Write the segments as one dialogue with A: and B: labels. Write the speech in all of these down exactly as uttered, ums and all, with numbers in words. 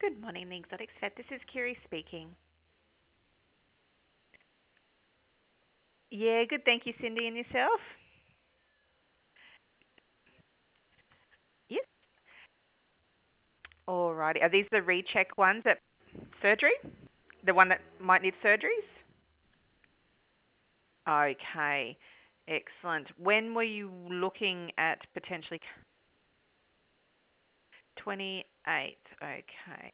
A: Good morning, the Exotics Vet. This is Kiri speaking. Yeah, good. Thank you, Cindy, and yourself? Yes. Alrighty. Are these the recheck ones at surgery? The one that might need surgeries? Okay. Excellent. When were you looking at potentially twenty-eighth? Okay.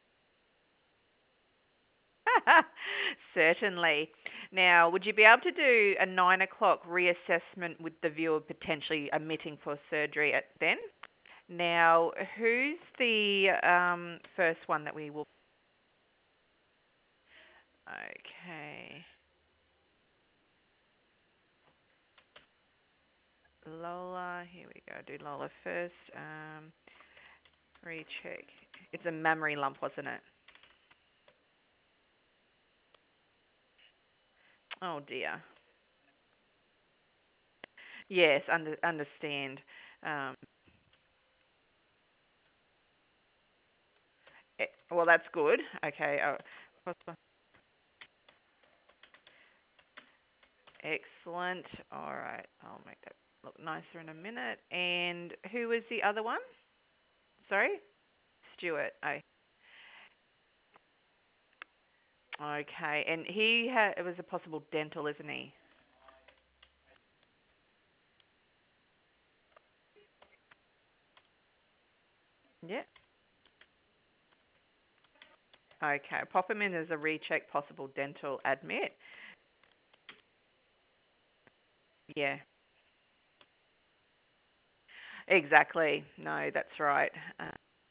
A: Certainly. Now, would you be able to do a nine o'clock reassessment with the view of potentially admitting for surgery at then? Now, who's the um, first one that we will? Okay, Lola. Here we go. Do Lola first. Um, recheck. It's a mammary lump, wasn't it? Oh dear. Yes, under, understand. Um, eh, well, that's good. Okay. Uh, possible- excellent. All right. I'll make that look nicer in a minute. And who was the other one? Sorry, Stuart. Oh, okay. And he had it was a possible dental, isn't he? Yeah. Okay, pop him in as a recheck, possible dental admit. Yeah, exactly. No, that's right. Uh,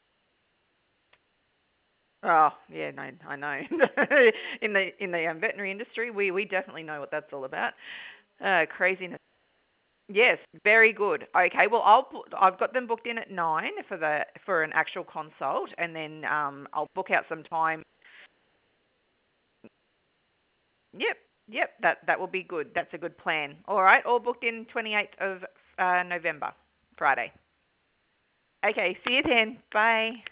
A: oh, yeah, no, I know. in the in the um, veterinary industry, we we definitely know what that's all about. Uh, craziness. Yes, very good. Okay, well, I'll put, I've got them booked in at nine for the for an actual consult, and then um, I'll book out some time. Yep, yep, that that will be good. That's a good plan. All right, all booked in twenty eighth of uh, November, Friday. Okay, see you then. Bye.